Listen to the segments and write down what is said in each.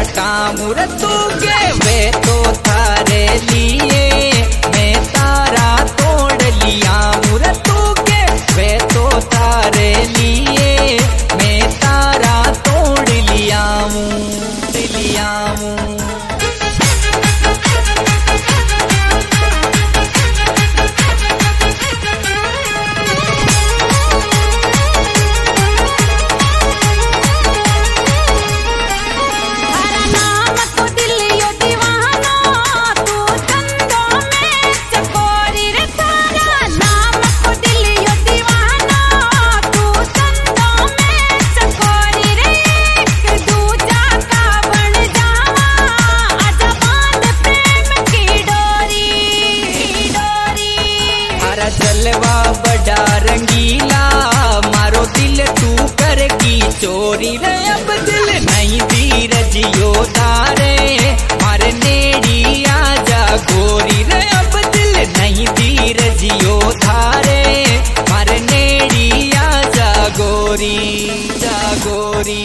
काम तू के वे तो थारे लिए मैं तारा तोड़ लिया तू के वे तो थारे लिए मैं तारा तोड़ लिया जलवा बड़ा रंगीला मारो दिल तू कर की चोरी रे अब दिल नहीं धीरज योदारे मारे नेड़ी आजा गोरी रे अब दिल नहीं धीरज योधारे मारे नेड़ी आजा गोरी जा गोरी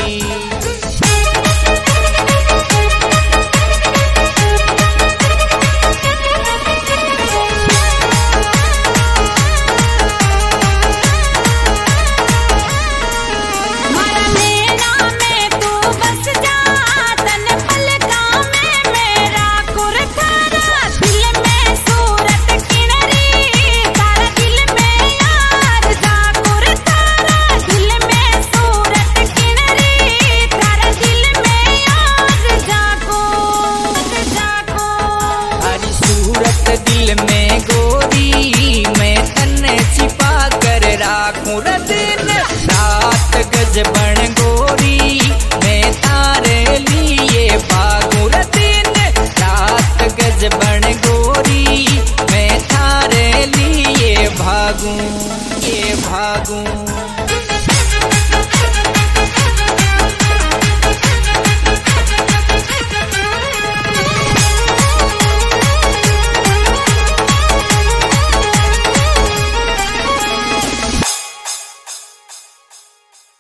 दिल में गोरी मैं तन्ने छिपा कर राखूं दिन रात गज बन गोरी मैं तारे लिए भागूं दिन रात गज बन गोरी मैं तारे लिए भागूं